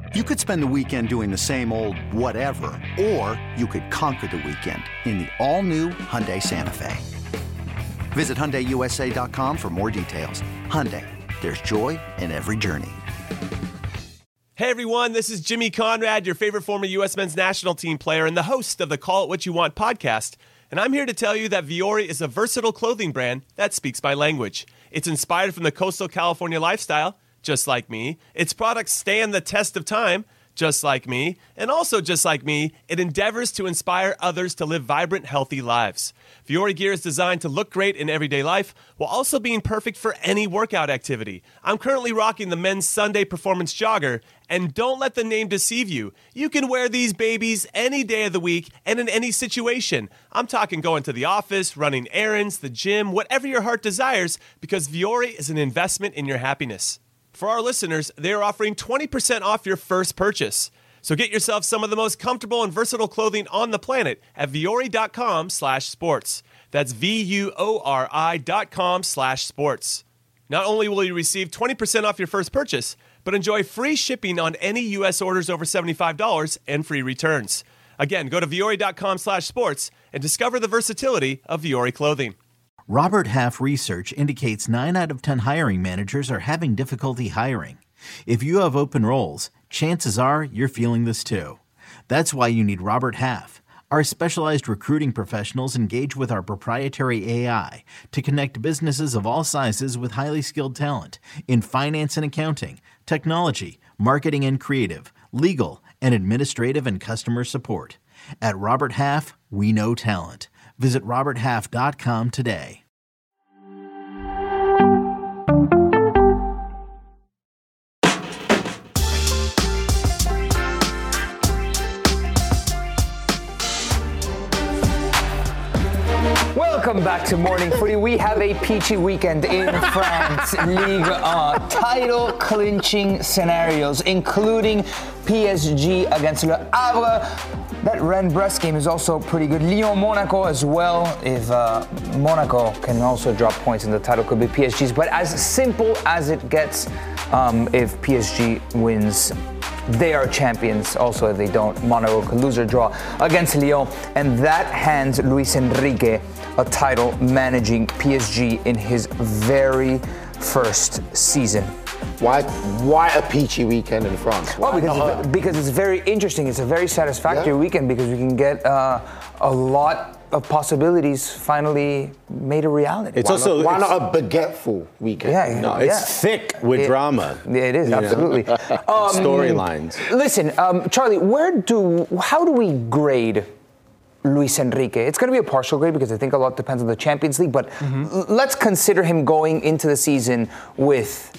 You could spend the weekend doing the same old whatever, or you could conquer the weekend in the all-new Hyundai Santa Fe. Visit HyundaiUSA.com for more details. Hyundai, there's joy in every journey. Hey everyone, this is Jimmy Conrad, your favorite former U.S. men's national team player and the host of the Call It What You Want podcast. And I'm here to tell you that Vuori is a versatile clothing brand that speaks my language. It's inspired from the coastal California lifestyle, just like me. Its products stand the test of time, just like me. And also just like me, it endeavors to inspire others to live vibrant, healthy lives. Vuori gear is designed to look great in everyday life while also being perfect for any workout activity. I'm currently rocking the men's Sunday Performance Jogger, and don't let the name deceive you. You can wear these babies any day of the week and in any situation. I'm talking going to the office, running errands, the gym, whatever your heart desires, because Vuori is an investment in your happiness. For our listeners, they are offering 20% off your first purchase. So get yourself some of the most comfortable and versatile clothing on the planet at vuori.com/sports. That's VUORI.com/sports. Not only will you receive 20% off your first purchase, but enjoy free shipping on any U.S. orders over $75 and free returns. Again, go to vuori.com/sports and discover the versatility of Vuori clothing. Robert Half research indicates 9 out of 10 hiring managers are having difficulty hiring. If you have open roles, chances are you're feeling this too. That's why you need Robert Half. Our specialized recruiting professionals engage with our proprietary AI to connect businesses of all sizes with highly skilled talent in finance and accounting, technology, marketing and creative, legal, and administrative and customer support. At Robert Half, we know talent. Visit roberthalf.com today. Welcome back to Morning Footy. We have a peachy weekend in France Ligue 1. Title-clinching scenarios, including PSG against Le Havre. That Rennes-Brest game is also pretty good. Lyon-Monaco as well. If Monaco can also drop points in the title, could be PSG's. But as simple as it gets, if PSG wins, they are champions. Also, if they don't, Monaco could lose or draw against Lyon. And that hands Luis Enrique a title managing PSG in his very first season. Why a peachy weekend in France? Well, because it's very interesting. It's a very satisfactory weekend because we can get a lot of possibilities finally made a reality. Why not a baguette-full weekend? It's thick with drama. Yeah, it is, absolutely. Storylines. Listen, Charlie, how do we grade Luis Enrique? It's going to be a partial grade because I think a lot depends on the Champions League, but let's consider him going into the season with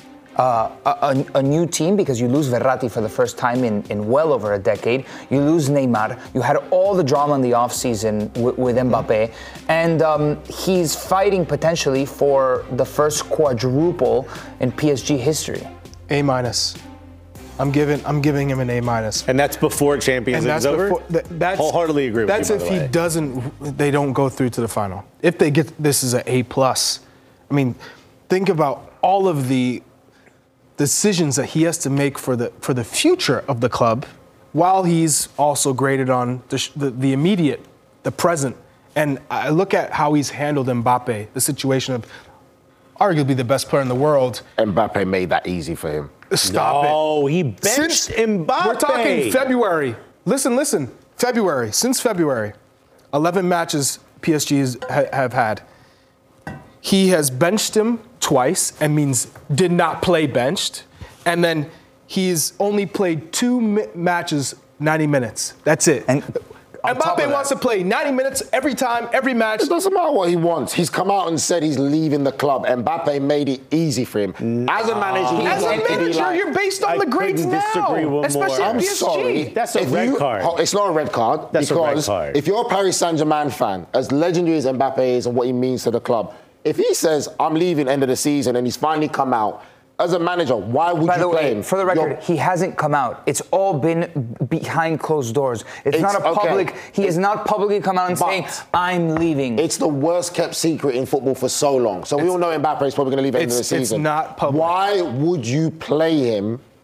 a new team, because you lose Verratti for the first time in well over a decade. You lose Neymar. You had all the drama in the offseason with Mbappe. And he's fighting potentially for the first quadruple in PSG history. A-. I'm giving him an A-. And that's before Champions League is over? That's wholeheartly agree with you, That's if they don't go through to the final. If they get this is an A+. I mean, think about all of the decisions that he has to make for the future of the club, while he's also graded on the immediate, the present. And I look at how he's handled Mbappe, the situation of arguably the best player in the world. Mbappe made that easy for him. Stop it. Oh, he benched Mbappe. We're talking February. Listen. February. Since February, 11 matches PSG have had. He has benched him twice, and means did not play benched. And then he's only played 2 matches, 90 minutes. That's it. And Mbappe wants to play 90 minutes every time, every match. It doesn't matter what he wants. He's come out and said he's leaving the club. Mbappe made it easy for him. As a manager, you're based on the grades now. Disagree one especially more. at PSG. Sorry. That's a red card. It's not a red card. That's because a red card. If you're a Paris Saint-Germain fan, as legendary as Mbappe is and what he means to the club, if he says, I'm leaving end of the season, and he's finally come out, as a manager, why would you play him? For the record, he hasn't come out. It's all been behind closed doors. It's not a public. He has not publicly come out and saying, I'm leaving. It's the worst kept secret in football for so long. So we all know Mbappe is probably going to leave at the end of the season. It's not public. Why would you play him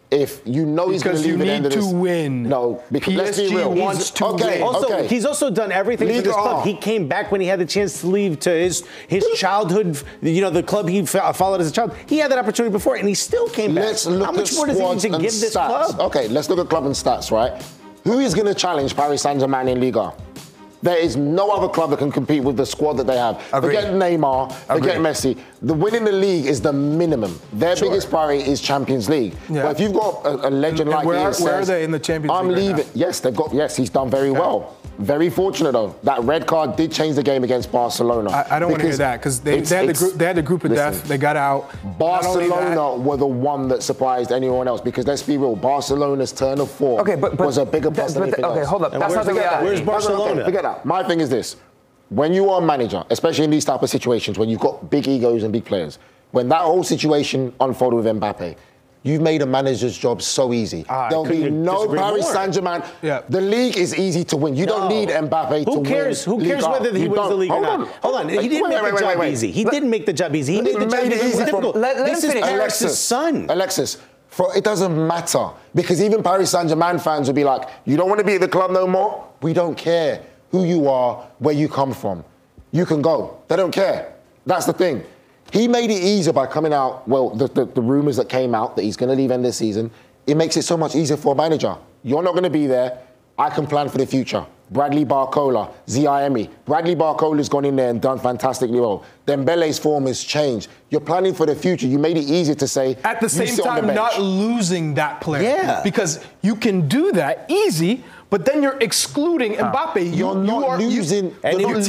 if you know he's going to leave at the end of this. Because you need to win. No, because let's be PSG real. wants to win. Also, he's also done everything for this club. He came back when he had the chance to leave to his childhood, the club he followed as a child. He had that opportunity before, and he still came back. Let's look How much more does he need to give this club? Okay, let's look at club and stats, right? Who is going to challenge Paris Saint-Germain in Liga? There is no other club that can compete with the squad that they have. Forget Neymar, forget Messi. The winning the league is the minimum. Their biggest priority is Champions League. Yeah. But if you've got a legend like where are they in the Champions League? I'm leaving. Right yes, he's done very well. Very fortunate though. That red card did change the game against Barcelona. I don't want to hear that because they had the group of death. They got out. Barcelona were the one that surprised anyone else because let's be real, Barcelona's turn of form was a bigger plus than anything else. Okay, hold up. That's not the reality. Where's Barcelona? Forget that. My thing is this. When you are a manager, especially in these type of situations, when you've got big egos and big players, when that whole situation unfolded with Mbappe, you've made a manager's job so easy. There'll be no Paris Saint-Germain. Yeah. The league is easy to win. You don't need Mbappe to win. Who cares whether he wins the league or not? Hold on. He didn't make the job easy. He didn't make the job easy. He made the job easy. This is Paris' son. Alexis, it doesn't matter. Because even Paris Saint-Germain fans will be like, you don't want to be at the club no more? We don't care who you are, where you come from. You can go. They don't care. That's the thing. He made it easier by coming out, the rumours that came out that he's going to leave end of the season, it makes it so much easier for a manager. You're not going to be there. I can plan for the future. Bradley Barcola, Ziaemi. Bradley Barcola's gone in there and done fantastically well. Dembele's form has changed. You're planning for the future. You made it easier to say... At the same time, not losing that player. Yeah. Because you can do that easy, but then you're excluding Mbappe. You're not losing. But you're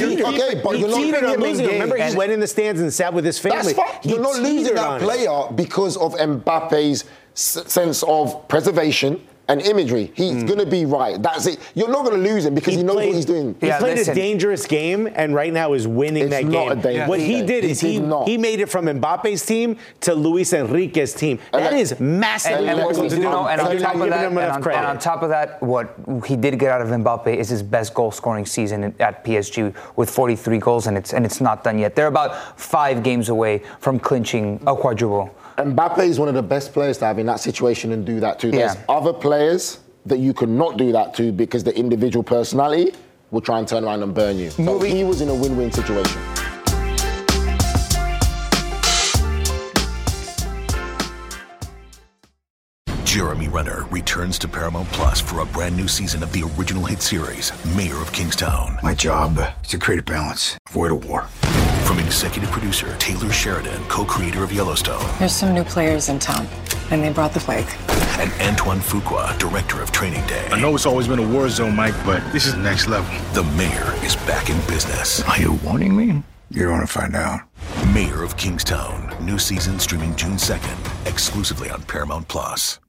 not losing. Remember, he went in the stands and sat with his family. You're not losing that player because of Mbappe's sense of preservation and imagery. He's going to be right. That's it. You're not going to lose him because he knows what he's doing. He played a dangerous game and right now is winning that game. What he did is he made it from Mbappe's team to Luis Enrique's team. That is massive. And on top of that, what he did get out of Mbappe is his best goal-scoring season at PSG with 43 goals, and it's not done yet. They're about 5 games away from clinching a quadruple. Mbappe is one of the best players to have in that situation and do that too. There's other players that you could not do that to because the individual personality will try and turn around and burn you. So he was in a win-win situation. Jeremy Renner returns to Paramount Plus for a brand new season of the original hit series, Mayor of Kingstown. My job is to create a balance, avoid a war. From executive producer Taylor Sheridan, co-creator of Yellowstone. There's some new players in town, and they brought the plague. And Antoine Fuqua, director of Training Day. I know it's always been a war zone, Mike, but this is next level. The mayor is back in business. Are you warning me? You're going to find out. Mayor of Kingstown. New season streaming June 2nd, exclusively on Paramount Plus.